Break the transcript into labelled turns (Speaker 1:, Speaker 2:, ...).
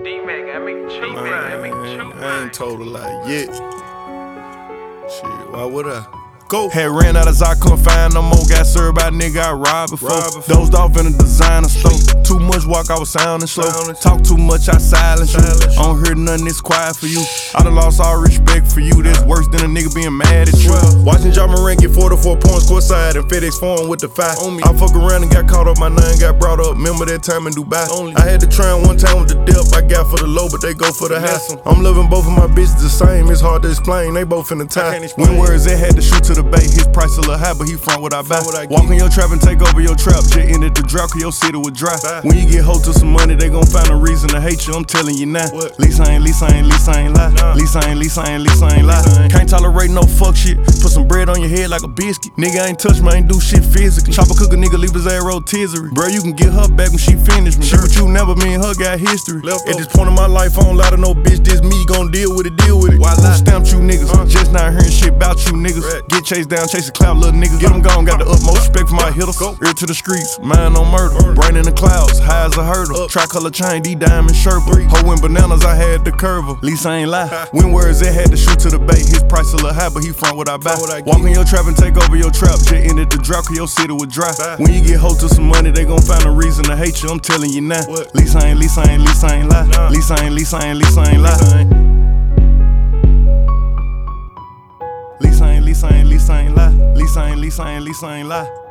Speaker 1: I ain't told a lie yet. Shit, why would I? Go.
Speaker 2: Had ran out as I couldn't find no more. Got served by a nigga I robbed before. Dozed off in a designer store. Too much walk, I was sounding slow. Talk too much, I silence you. I don't hear nothing, it's quiet for you. I done lost all respect for you. That's worse than a nigga being mad at you.
Speaker 1: Watching Ja Morant get 44 points courtside and FedEx Foreign with the 5 on me. I fuck around and got caught up, my name got brought up. Remember that time in Dubai? I had to try one time with the depth. I got for the low, but they go for the hassle. I'm loving both of my bitches the same. It's hard to explain. They both in the tie.
Speaker 2: When words they had to shoot to the bait. His price a little high, but he front what I buy. Walk in your trap and take over your trap. Just ended the drought, cause your city was dry. When you get hold to some money, they gon' find a reason to hate you. I'm telling you now. Least I ain't lie. Least I ain't lie. Can't tolerate no fuck shit. Put some bread on your head like a biscuit. Nigga ain't touch me, I ain't do shit physically. Chopper cook a nigga, leave his ass rotisserie. Bro, you can get her back when she finished me. Shit, but you never, me and her got history. At this point in my life, I don't lie to no bitch. This me gon' deal with it. Why lie? Stamped you niggas. Just not hearing shit about you niggas. Get chased down, chase a clout, little niggas. Get them gone, got the utmost respect for my hitters. Ear to the streets, mind on murder. Brain in the clouds, high as a hurdle. Tricolor chain, D-diamond Sherpa. Hoe in bananas, I had the curve. Least I ain't lie. When words they had to shoot to the bait. His price a little high, but he front what I buy. Walk in your trap and take over your trap. Just ended the drought, cause your city was dry. When you get hold to some money, they gon' find a reason to hate you. I'm telling you now. Least I ain't lie. Least I ain't lie. Least I ain't lie. Least I ain't lie. Least I ain't lie.